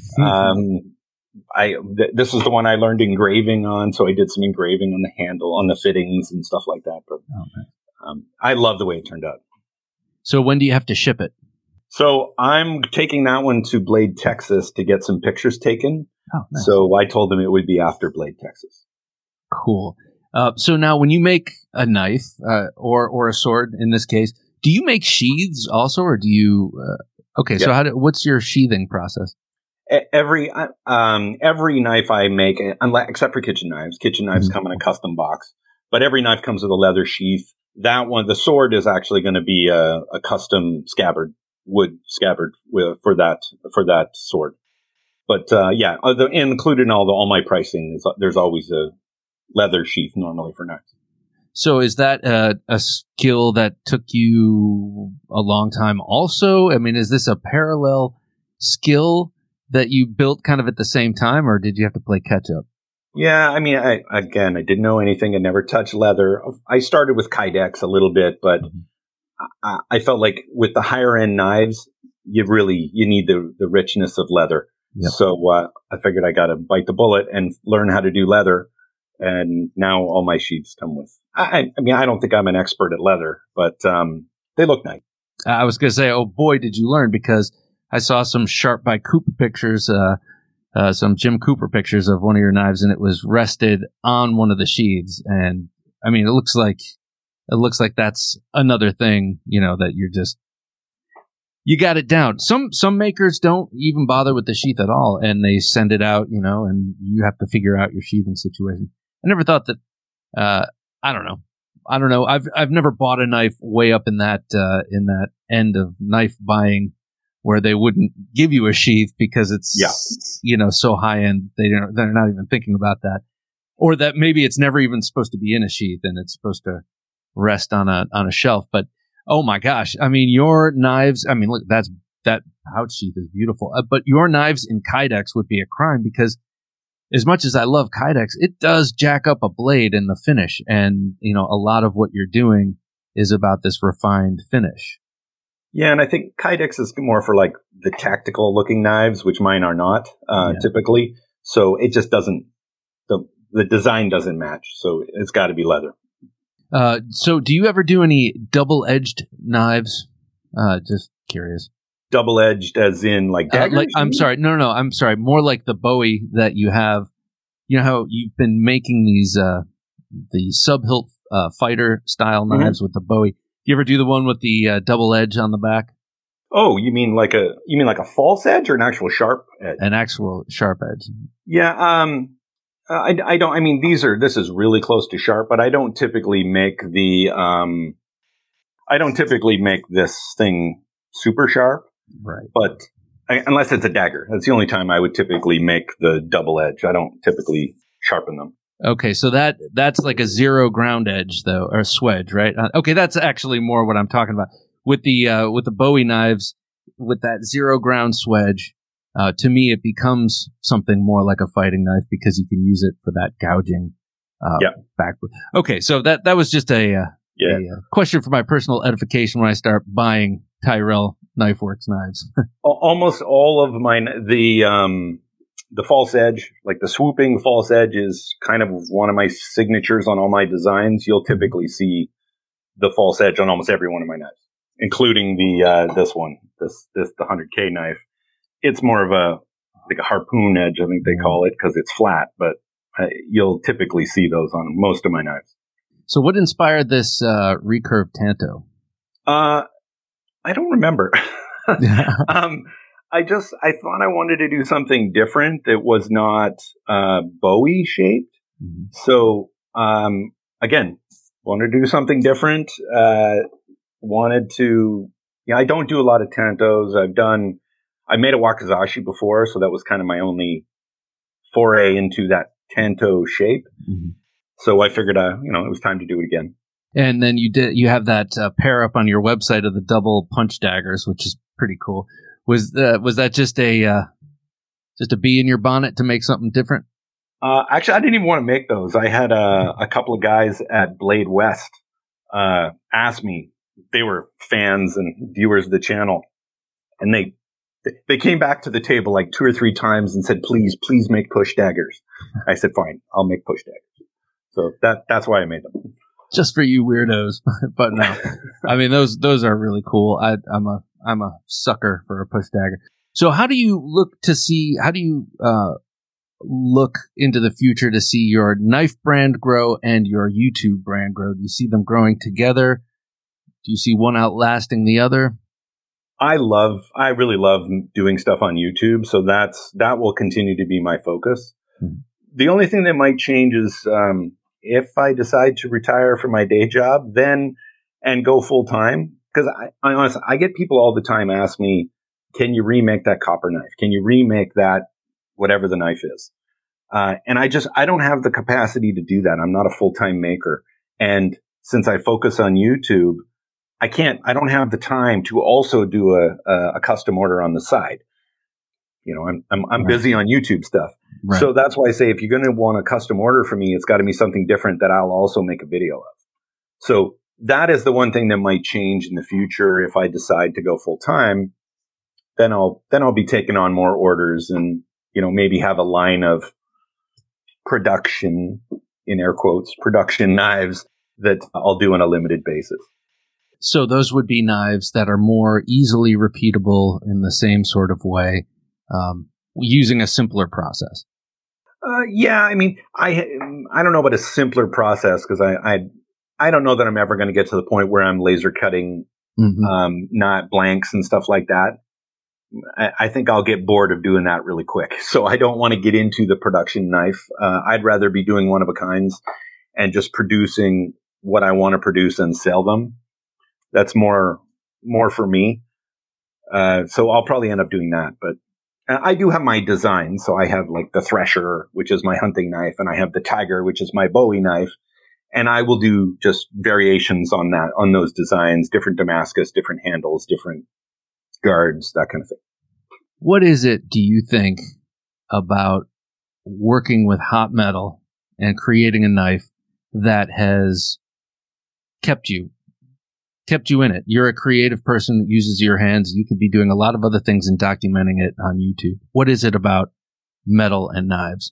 Speaker 3: Um, I th- this is the one I learned engraving on, so I did some engraving on the handle, on the fittings and stuff like that. But um, I love the way it turned out.
Speaker 2: So when do you have to ship it?
Speaker 3: So I'm taking that one to Blade, Texas to get some pictures taken.
Speaker 2: Oh, nice.
Speaker 3: So I told them it would be after Blade, Texas.
Speaker 2: Cool. Uh, so now when you make a knife uh, or or a sword in this case, do you make sheaths also, or do you? Uh, okay, yeah. So how do, what's your sheathing process?
Speaker 3: Every um, every knife I make, unless, except for kitchen knives, kitchen knives mm-hmm. come in a custom box. But every knife comes with a leather sheath. That one, the sword, is actually going to be a, a custom scabbard, wood scabbard with, for that for that sword. But uh, yeah, the, included in all the all my pricing is there's always a leather sheath normally for knives.
Speaker 2: So is that a, a skill that took you a long time also? I mean, is this a parallel skill that you built kind of at the same time, or did you have to play catch up?
Speaker 3: Yeah, I mean, I, again, I didn't know anything. I never touched leather. I started with Kydex a little bit, but mm-hmm. I, I felt like with the higher end knives, you really, you need the, the richness of leather. Yep. So uh, I figured I got to bite the bullet and learn how to do leather. And now all my sheaths come with. I, I mean, I don't think I'm an expert at leather, but um, they look nice.
Speaker 2: I was going to say, oh boy, did you learn, because I saw some Sharp by Cooper pictures, uh, uh, some Jim Cooper pictures of one of your knives, and it was rested on one of the sheaths. And I mean, it looks like it looks like that's another thing, you know, that you're just you got it down. Some some makers don't even bother with the sheath at all, and they send it out, you know, and you have to figure out your sheathing situation. I never thought that. Uh, I don't know. I don't know. I've I've never bought a knife way up in that uh, in that end of knife buying, where they wouldn't give you a sheath because it's
Speaker 3: yeah.
Speaker 2: you know so high end they don't they're not even thinking about that, or that maybe it's never even supposed to be in a sheath and it's supposed to rest on a on a shelf. But oh my gosh, I mean, your knives. I mean, look, that's that pouch sheath is beautiful, uh, but your knives in Kydex would be a crime, because as much as I love Kydex, it does jack up a blade in the finish. And, you know, a lot of what you're doing is about this refined finish.
Speaker 3: Yeah, and I think Kydex is more for like the tactical looking knives, which mine are not uh, yeah. typically. So it just doesn't, the the design doesn't match. So it's got to be leather.
Speaker 2: Uh, so do you ever do any double-edged knives? Uh, just curious.
Speaker 3: Double-edged as in like daggers?
Speaker 2: Uh, like, I'm sorry. No, no, no. I'm sorry. More like the Bowie that you have. You know how you've been making these, uh, the sub-hilt uh, fighter style knives mm-hmm. with the Bowie. You ever do the one with the uh, double edge on the back?
Speaker 3: Oh, you mean like a you mean like a false edge or an actual sharp edge?
Speaker 2: An actual sharp edge.
Speaker 3: Yeah. Um. I, I don't. I mean, these are. This is really close to sharp, but I don't typically make the. Um. I don't typically make this thing super sharp.
Speaker 2: Right.
Speaker 3: But I, unless it's a dagger, that's the only time I would typically make the double edge. I don't typically sharpen them.
Speaker 2: Okay, so that that's like a zero ground edge, though, or a swedge, right? Uh, okay, that's actually more what I'm talking about with the uh, with the Bowie knives, with that zero ground swedge. Uh, to me, it becomes something more like a fighting knife because you can use it for that gouging uh,
Speaker 3: yeah.
Speaker 2: back. Okay, so that that was just a, uh,
Speaker 3: yeah.
Speaker 2: a uh, question for my personal edification when I start buying Tyrell Knife Works knives.
Speaker 3: Almost all of mine, the um, the false edge, like the swooping false edge, is kind of one of my signatures on all my designs. You'll typically see the false edge on almost every one of my knives, including the uh, this one, this this the one hundred K knife. It's more of a like a harpoon edge, I think they call it, because it's flat. But uh, you'll typically see those on most of my knives.
Speaker 2: So, what inspired this uh, recurve Tanto?
Speaker 3: Uh, I don't remember. um, I just, I thought I wanted to do something different that was not uh, Bowie shaped. Mm-hmm. So, um, again, wanted to do something different. Uh, wanted to, yeah, I don't do a lot of Tantos. I've done, I made a Wakizashi before, so that was kind of my only foray into that Tanto shape. Mm-hmm. So I figured, uh, you know, it was time to do it again.
Speaker 2: And then you did. You have that uh, pair up on your website of the double punch daggers, which is pretty cool. Was uh, was that just a uh, just a bee in your bonnet to make something different?
Speaker 3: Uh, actually, I didn't even want to make those. I had uh, a couple of guys at Blade West uh, ask me. They were fans and viewers of the channel, and they they came back to the table like two or three times and said, "Please, please make push daggers." I said, "Fine, I'll make push daggers." So that that's why I made them.
Speaker 2: Just for you weirdos, but no, I mean those those are really cool. I, I'm a I'm a sucker for a push dagger. So how do you look to see? How do you uh, look into the future to see your knife brand grow and your YouTube brand grow? Do you see them growing together? Do you see one outlasting the other?
Speaker 3: I love, I really love doing stuff on YouTube, so that's that will continue to be my focus. Hmm. The only thing that might change is. Um, If I decide to retire from my day job, then and go full time, because I, I honestly, I get people all the time ask me, "Can you remake that copper knife? Can you remake that whatever the knife is?" Uh, and I just I don't have the capacity to do that. I'm not a full time maker, and since I focus on YouTube, I can't. I don't have the time to also do a a, a custom order on the side. You know, I'm I'm, I'm right. busy on YouTube stuff. Right. So that's why I say if you're going to want a custom order from me, it's got to be something different that I'll also make a video of. So that is the one thing that might change in the future. If I decide to go full time, then I'll then I'll be taking on more orders and, you know, maybe have a line of production, in air quotes, production knives that I'll do on a limited basis.
Speaker 2: So those would be knives that are more easily repeatable in the same sort of way, um, using a simpler process.
Speaker 3: Uh, yeah, I mean, I I don't know about a simpler process because I, I I don't know that I'm ever going to get to the point where I'm laser cutting, mm-hmm. um, not blanks and stuff like that. I, I think I'll get bored of doing that really quick. So I don't want to get into the production knife. Uh, I'd rather be doing one of a kinds and just producing what I want to produce and sell them. That's more more for me. Uh, so I'll probably end up doing that, but. I do have my design. So I have like the Thresher, which is my hunting knife, and I have the Tiger, which is my Bowie knife. And I will do just variations on that, on those designs, different Damascus, different handles, different guards, that kind of thing.
Speaker 2: What is it, do you think, about working with hot metal and creating a knife that has kept you kept you in it? You're a creative person that uses your hands. You could be doing a lot of other things and documenting it on YouTube. What is it about metal and knives?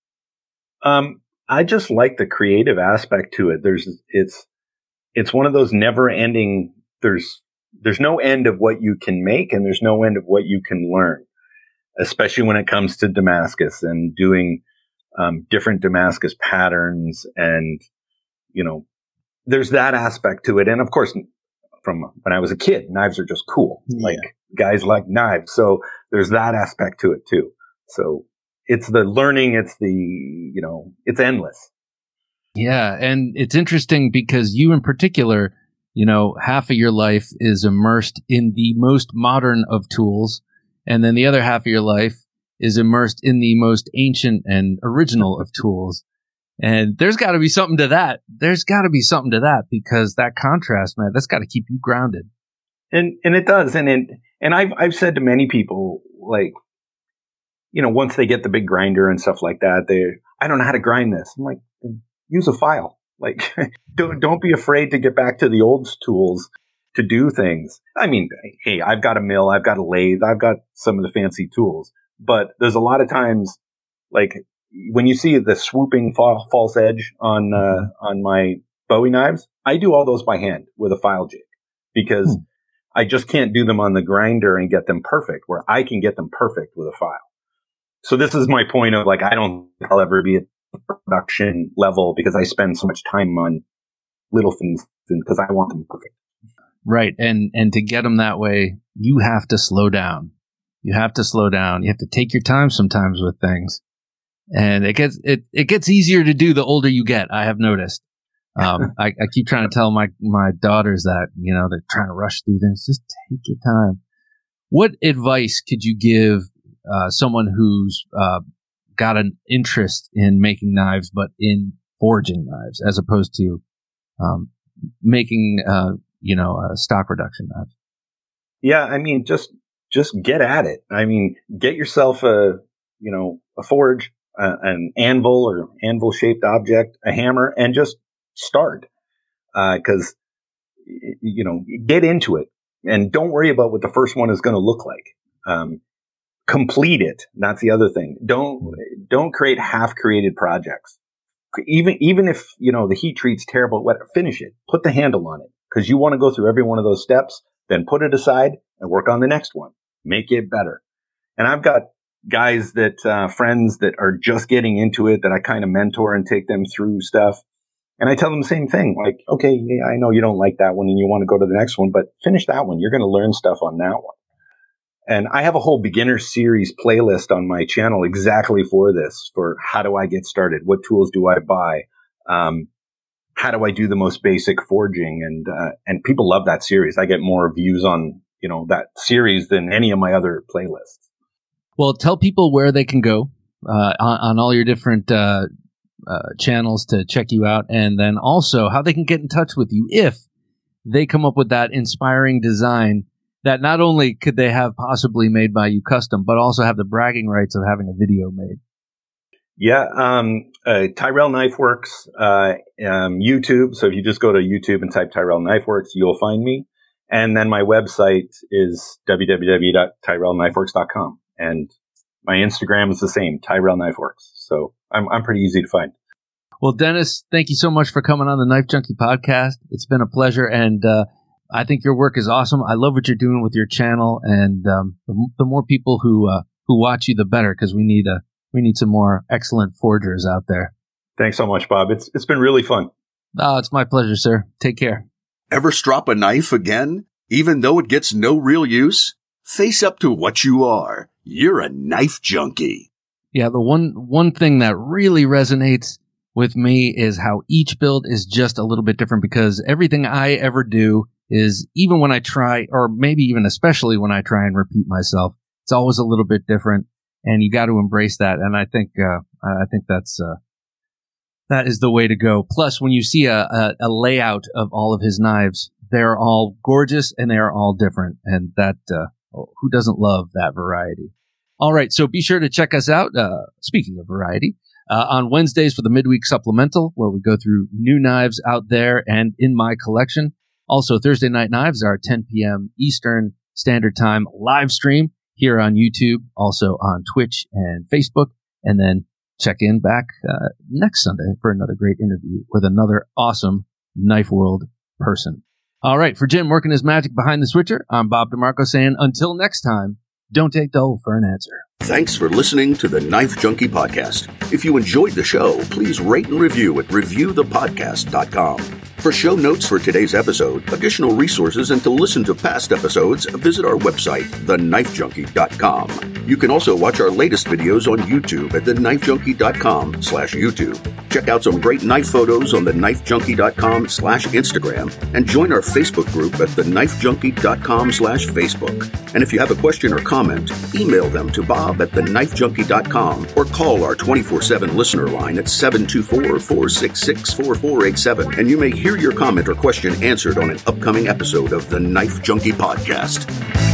Speaker 3: Um, I just like the creative aspect to it. There's, it's, it's one of those never ending, there's, there's no end of what you can make and there's no end of what you can learn, especially when it comes to Damascus and doing, um, different Damascus patterns. And, you know, there's that aspect to it. And of course, from when I was a kid, knives are just cool. Yeah. Like guys like knives. So there's that aspect to it too. So it's the learning. It's the, you know, it's endless.
Speaker 2: Yeah. And it's interesting because you in particular, you know, half of your life is immersed in the most modern of tools. And then the other half of your life is immersed in the most ancient and original of tools. And there's got to be something to that. There's got to be something to that because that contrast, man, that's got to keep you grounded.
Speaker 3: And and it does. And it, and I've I've said to many people, like, you know, once they get the big grinder and stuff like that, they I don't know how to grind this. I'm like, use a file. Like, don't, don't be afraid to get back to the old tools to do things. I mean, hey, I've got a mill, I've got a lathe, I've got some of the fancy tools, but there's a lot of times, like when you see the swooping fa- false edge on, uh, on my Bowie knives, I do all those by hand with a file jig because hmm. I just can't do them on the grinder and get them perfect, where I can get them perfect with a file. So this is my point of like, I don't think I'll ever be at production level because I spend so much time on little things because I want them perfect.
Speaker 2: Right. And, and to get them that way, you have to slow down. You have to slow down. You have to take your time sometimes with things. And it gets, it, it gets easier to do the older you get. I have noticed. Um, I, I keep trying to tell my, my daughters that, you know, they're trying to rush through things. Just take your time. What advice could you give, uh, someone who's, uh, got an interest in making knives, but in forging knives as opposed to, um, making, uh, you know, uh, stock reduction knives?
Speaker 3: Yeah. I mean, just, just get at it. I mean, get yourself a, you know, a forge, uh, an anvil or anvil shaped object, a hammer, and just start. Uh, cause, you know, get into it and don't worry about what the first one is going to look like. Um, complete it. That's the other thing. Don't, don't create half created projects. Even, even if, you know, the heat treat's terrible, what, finish it, put the handle on it because you want to go through every one of those steps, then put it aside and work on the next one. Make it better. And I've got guys that, uh, friends that are just getting into it that I kind of mentor and take them through stuff. And I tell them the same thing, like, okay, yeah, I know you don't like that one and you want to go to the next one, but finish that one. You're going to learn stuff on that one. And I have a whole beginner series playlist on my channel exactly for this, for how do I get started? What tools do I buy? Um, how do I do the most basic forging? And, uh, and people love that series. I get more views on, you know, that series than any of my other playlists.
Speaker 2: Well, tell people where they can go, uh, on, on all your different, uh, uh, channels to check you out. And then also how they can get in touch with you if they come up with that inspiring design that not only could they have possibly made by you custom, but also have the bragging rights of having a video made.
Speaker 3: Yeah. Um, uh, Tyrell Knife Works, uh, um, YouTube. So if you just go to YouTube and type Tyrell Knife Works, you'll find me. And then my website is w w w dot tyrell knife works dot com. And my Instagram is the same, Tyrell Knife Works. So I'm, I'm pretty easy to find.
Speaker 2: Well, Dennis, thank you so much for coming on the Knife Junkie podcast. It's been a pleasure. And, uh, I think your work is awesome. I love what you're doing with your channel, and um, the, the more people who uh, who watch you, the better, because we need a we need some more excellent forgers out there.
Speaker 3: Thanks so much, Bob. It's it's been really fun.
Speaker 2: Oh, it's my pleasure, sir. Take care.
Speaker 1: Ever strop a knife again, even though it gets no real use? Face up to what you are. You're a knife junkie.
Speaker 2: Yeah, the one one thing that really resonates with me is how each build is just a little bit different, because everything I ever do is, even when I try, or maybe even especially when I try and repeat myself, it's always a little bit different, and you got to embrace that. And I think, uh, I think that's, uh, that is the way to go. Plus, when you see a, a, a layout of all of his knives, they're all gorgeous and they are all different. And that, uh, who doesn't love that variety? All right. So be sure to check us out. Uh, speaking of variety, uh, on Wednesdays for the midweek supplemental, where we go through new knives out there and in my collection. Also, Thursday Night Knives, our ten p.m. Eastern Standard Time live stream here on YouTube, also on Twitch and Facebook. And then check in back uh, next Sunday for another great interview with another awesome Knife World person. All right, for Jim working his magic behind the switcher, I'm Bob DeMarco saying until next time, don't take dull for an answer.
Speaker 1: Thanks for listening to the Knife Junkie Podcast. If you enjoyed the show, please rate and review at review the podcast dot com. For show notes for today's episode, additional resources, and to listen to past episodes, visit our website, the knife junkie dot com. You can also watch our latest videos on YouTube at the knife junkie dot com slash YouTube. Check out some great knife photos on the knife junkie dot com slash Instagram, and join our Facebook group at the knife junkie dot com slash Facebook. And if you have a question or comment, email them to Bob at the knife junkie dot com or call our twenty-four seven listener line at seven two four, four six six, four four eight seven, and you may hear your comment or question answered on an upcoming episode of the Knife Junkie Podcast.